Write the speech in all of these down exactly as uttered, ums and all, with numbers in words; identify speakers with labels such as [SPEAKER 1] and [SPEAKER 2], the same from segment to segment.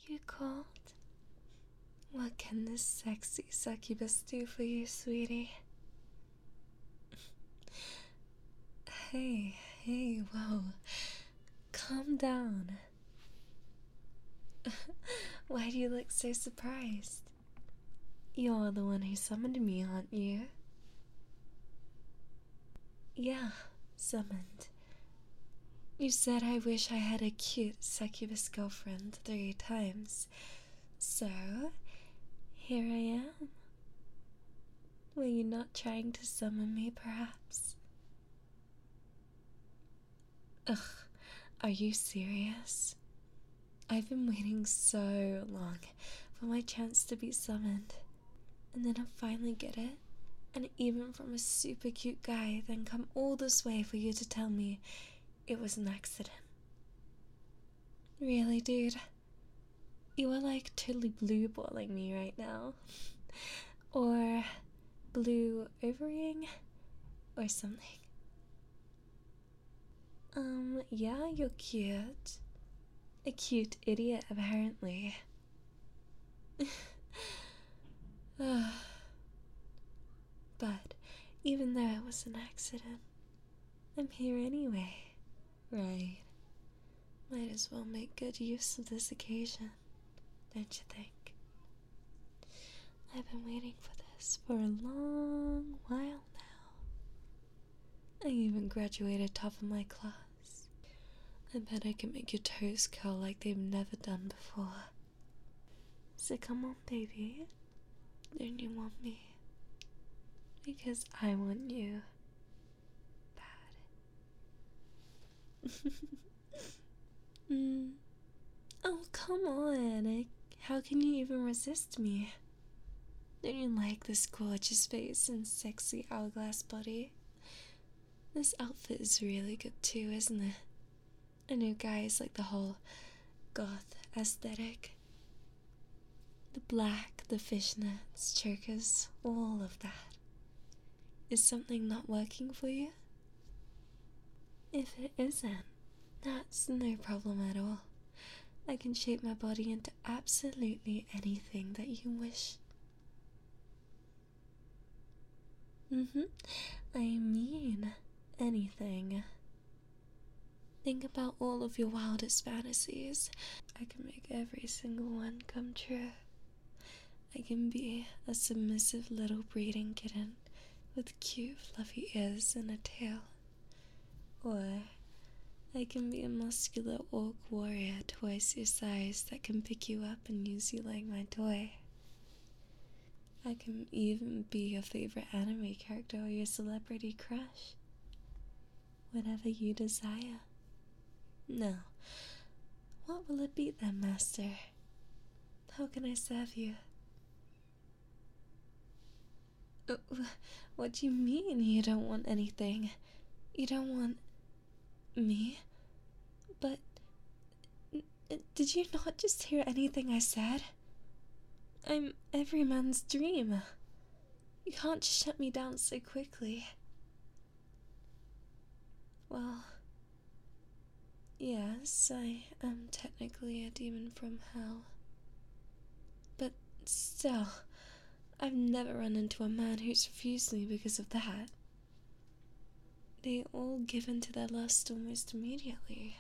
[SPEAKER 1] You cold? What can this sexy succubus do for you, sweetie? Hey, hey, whoa. Calm down. Why do you look so surprised? You're the one who summoned me, aren't you? Yeah, summoned. You said I wish I had a cute succubus girlfriend three times. So, here I am. Were you not trying to summon me, perhaps? Ugh, are you serious? I've been waiting so long for my chance to be summoned. And then I finally get it. And even from a super cute guy, then come all this way for you to tell me it was an accident. Really, dude? You are like totally blue balling me right now. Or blue ovarying? Or something. Um, yeah, you're cute. A cute idiot, apparently. But even though it was an accident, I'm here anyway, right? Might as well make good use of this occasion, don't you think? I've been waiting for this for a long while now. I even graduated top of my class. I bet I can make your toes curl like they've never done before. So come on, baby. Don't you want me? Because I want you. Bad. mm. Oh, come on. I, how can you even resist me? Don't you like this gorgeous face and sexy hourglass body? This outfit is really good too, isn't it? I know guys like the whole goth aesthetic. The black, the fishnets, chokers, all of that. Is something not working for you? If it isn't, that's no problem at all. I can shape my body into absolutely anything that you wish. Mm-hmm. I mean, anything. Think about all of your wildest fantasies. I can make every single one come true. I can be a submissive little breeding kitten with cute fluffy ears and a tail. Or I can be a muscular orc warrior twice your size that can pick you up and use you like my toy. I can even be your favorite anime character or your celebrity crush. Whatever you desire. Now, what will it be then, Master? How can I serve you? Uh, what do you mean you don't want anything? You don't want me? But did you not just hear anything I said? I'm every man's dream. You can't just shut me down so quickly. Well, yes, I am technically a demon from hell. But still, I've never run into a man who's refused me because of that. They all give in to their lust almost immediately.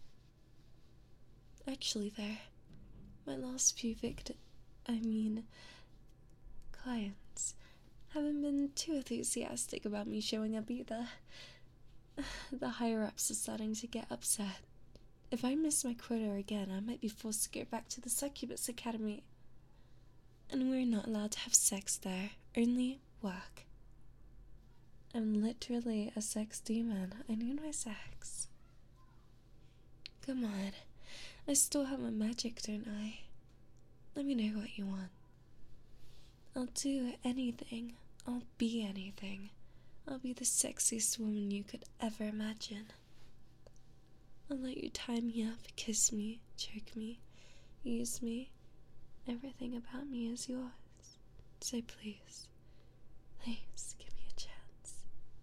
[SPEAKER 1] Actually, there, my last few victims, I mean, clients, haven't been too enthusiastic about me showing up either. The higher-ups are starting to get upset. If I miss my quota again, I might be forced to go back to the Succubus Academy. And we're not allowed to have sex there, only work. I'm literally a sex demon. I need my sex. Come on. I still have my magic, don't I? Let me know what you want. I'll do anything. I'll be anything. I'll be the sexiest woman you could ever imagine. I'll let you tie me up, kiss me, choke me, use me. Everything about me is yours. So please, please give me a chance.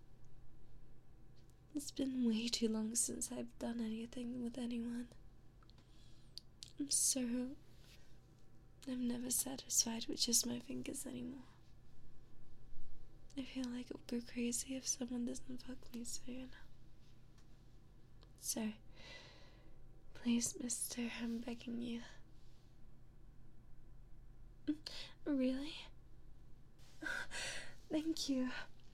[SPEAKER 1] It's been way too long since I've done anything with anyone. I'm so, I'm never satisfied with just my fingers anymore. I feel like I'll go crazy if someone doesn't fuck me soon. So, please, mister, I'm begging you. Really? Thank you.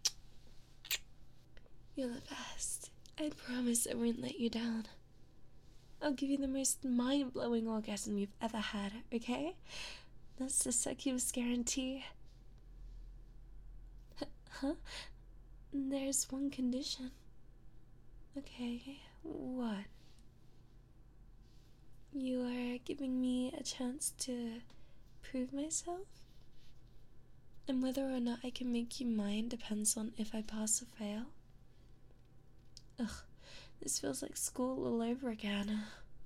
[SPEAKER 1] You're the best. I promise I won't let you down. I'll give you the most mind-blowing orgasm you've ever had, okay? That's the succubus guarantee. H- huh? There's one condition. Okay, what? You are giving me a chance to prove myself? And whether or not I can make you mine depends on if I pass or fail? Ugh, this feels like school all over again.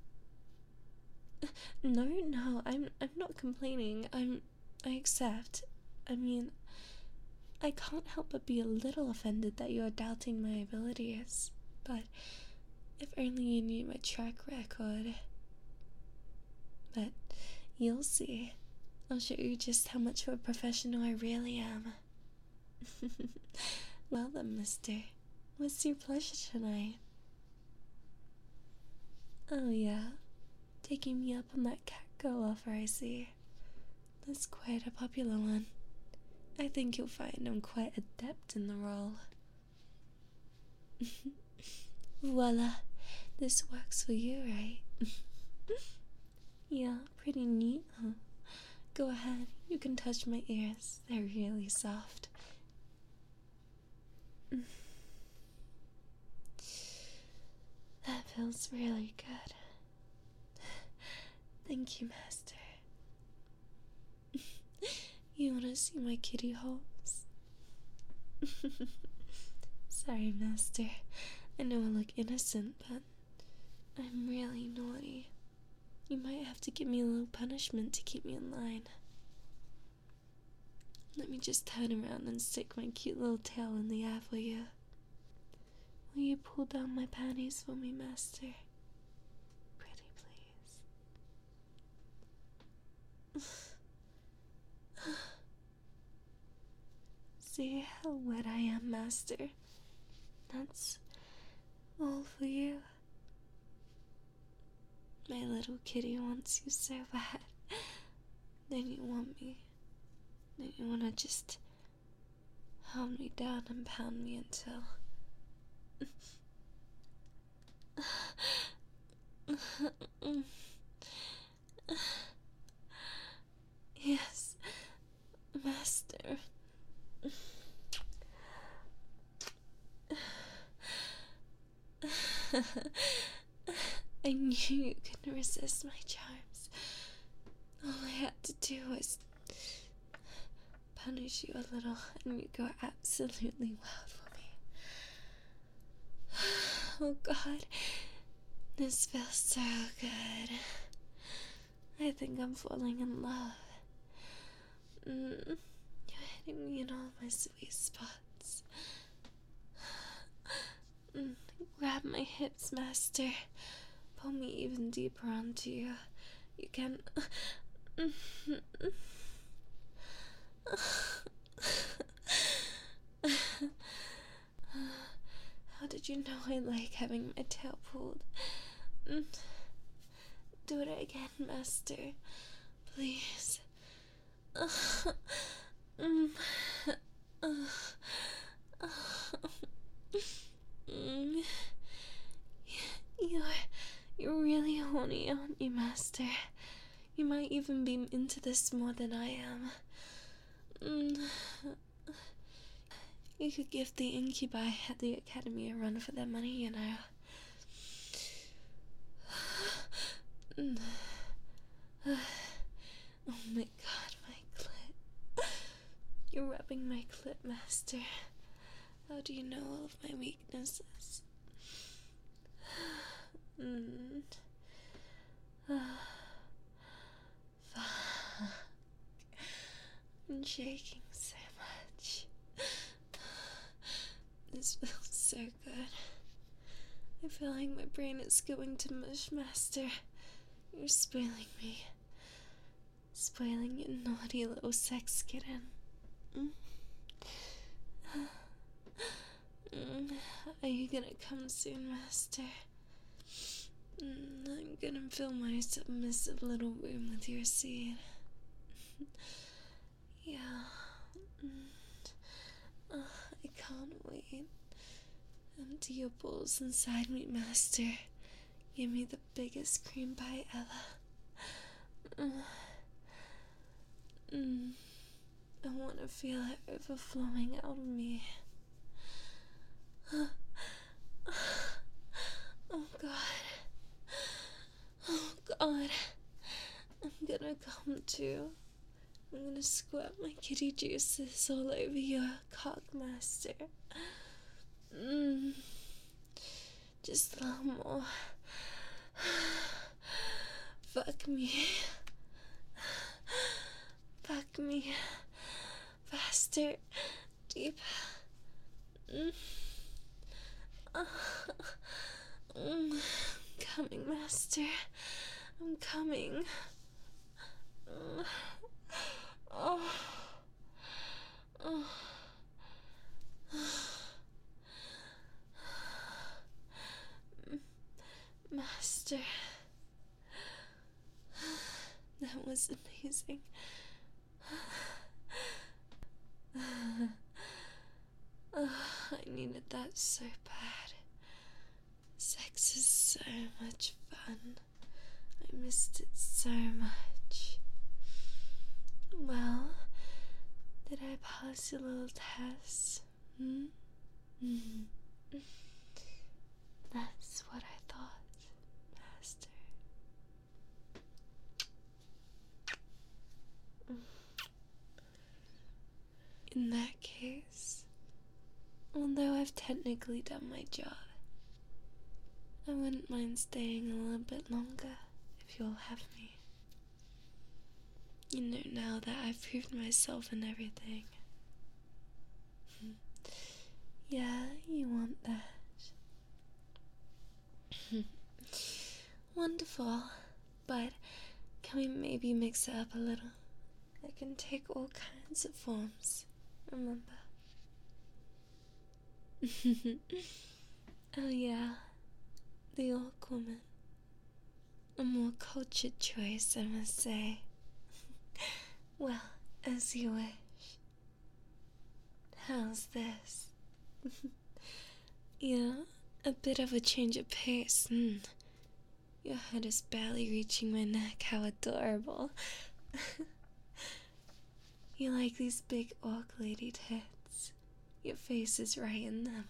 [SPEAKER 1] No, no, I'm I'm not complaining. I'm I accept. I mean, I can't help but be a little offended that you're doubting my abilities. But if only you knew my track record. But you'll see. I'll show you just how much of a professional I really am. Well then, mister, what's your pleasure tonight? Oh yeah, taking me up on that catgirl offer, I see. That's quite a popular one. I think you'll find I'm quite adept in the role. Voila, this works for you, right? Yeah, pretty neat, huh? Go ahead, you can touch my ears. They're really soft. That feels really good. Thank you, master. You wanna see my kitty holes? Sorry, master. I know I look innocent, but I'm really naughty. You might have to give me a little punishment to keep me in line. Let me just turn around and stick my cute little tail in the air for you. Will you pull down my panties for me, master? Pretty please. See how wet I am, master? That's all for you. My little kitty wants you so bad. Then you want me. Then you wanna just hold me down and pound me until... Yes, master. I knew you couldn't resist my charms. All I had to do was punish you a little and you go absolutely wild for me. Oh God, this feels so good. I think I'm falling in love. Mm, you're hitting me in all my sweet spots. Mm, grab my hips, master. Pull me even deeper onto you. You can... How did you know I like having my tail pulled? Do it again, master. Please. You're, you're really horny, aren't you, master? You might even be into this more than I am. Mm. You could give the incubi at the academy a run for their money, you know. Mm. Oh my God, my clit. You're rubbing my clit, master. How do you know all of my weaknesses? Mm. Fuck. I'm shaking so much. This feels so good. I feel like my brain is going to mush, master. You're spoiling me. spoiling your naughty little sex kitten. Mm. Mm. Are you gonna come soon, Master? Mm, I'm gonna fill my submissive little room with your seed. Yeah. Mm. Uh, I can't wait. Empty your bowls inside me, Master. Give me the biggest cream pie ever. Mm. Mm. I want to feel it overflowing out of me. Oh God. Oh God. I'm gonna come too. I'm gonna squirt my kitty juices all over your cock, Master. Mm. Just a little more. Fuck me. Fuck me. Faster. Deep. Mm. Uh, mm. Coming, Master. I'm coming. Mm. Oh. Oh. Master. That was amazing. Oh, I needed that so bad. Sex is so much fun. I missed it so much. Well, did I pass your little test? Hmm? Mm-hmm. That's what I thought, Master. In that case, although I've technically done my job, I wouldn't mind staying a little bit longer if you'll have me. You know now that I've proved myself and everything. Yeah, you want that. Wonderful, but can we maybe mix it up a little? I can take all kinds of forms, remember? Oh yeah, the orc woman. A more cultured choice, I must say. Well, as you wish. How's this? Yeah, a bit of a change of pace. Mm. Your head is barely reaching my neck. How adorable. You like these big orc lady tits. Your face is right in them.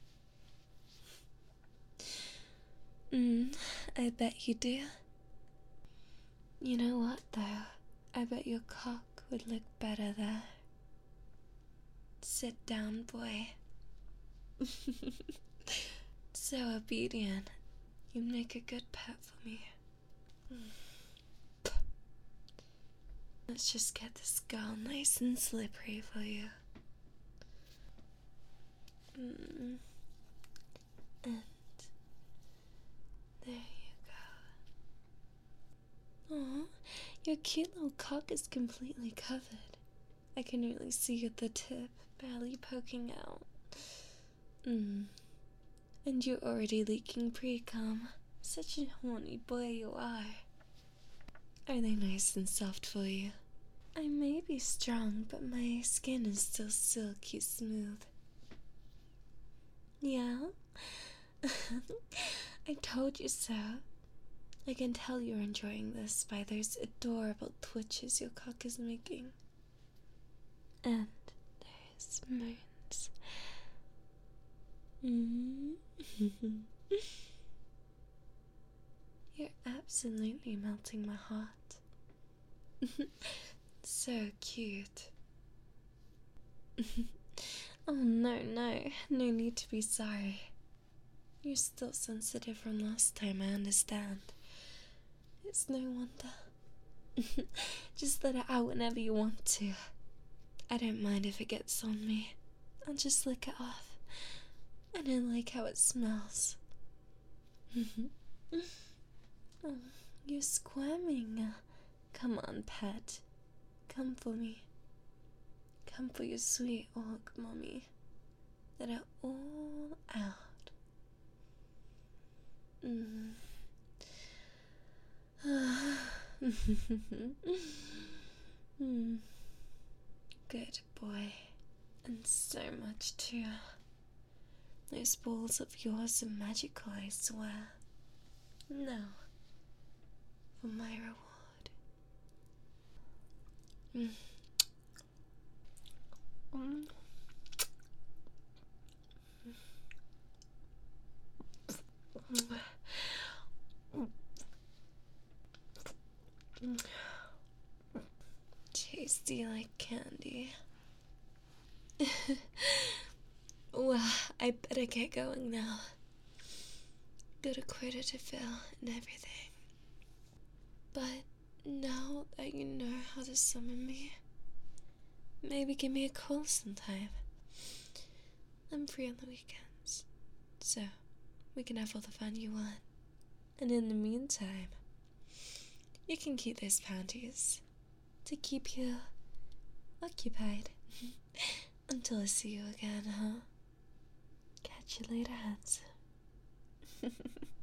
[SPEAKER 1] Mm, I bet you do. You know what, though? I bet your cock would look better there. Sit down, boy. So obedient. You'd make a good pet for me. Let's just get this girl nice and slippery for you. Mm. And there you go. Aw, your cute little cock is completely covered. I can really see the tip barely poking out. Mm. And you're already leaking pre-cum. Such a horny boy you are. Are they nice and soft for you? I may be strong, but my skin is still silky smooth. Yeah? I told you so. I can tell you're enjoying this by those adorable twitches your cock is making. And those moans. Mm-hmm. You're absolutely melting my heart. So cute. Oh no, no, no need to be sorry. You're still sensitive from last time, I understand. It's no wonder. Just let it out whenever you want to. I don't mind if it gets on me. I'll just lick it off. I don't like how it smells. Oh, you're squirming. Come on, pet. Come for me. Come for your sweet orc, Mommy. Let it all out. Mm. mm. Good boy. And so much too. Those balls of yours are magical, I swear. Now, for my reward. Mm. Mm. Tasty like candy. Well, I better get going now. Got a quota to fill and everything. But now that you know how to summon me, maybe give me a call sometime. I'm free on the weekends, so we can have all the fun you want. And in the meantime, you can keep those panties to keep you occupied until I see you again, huh? Catch you later, handsome.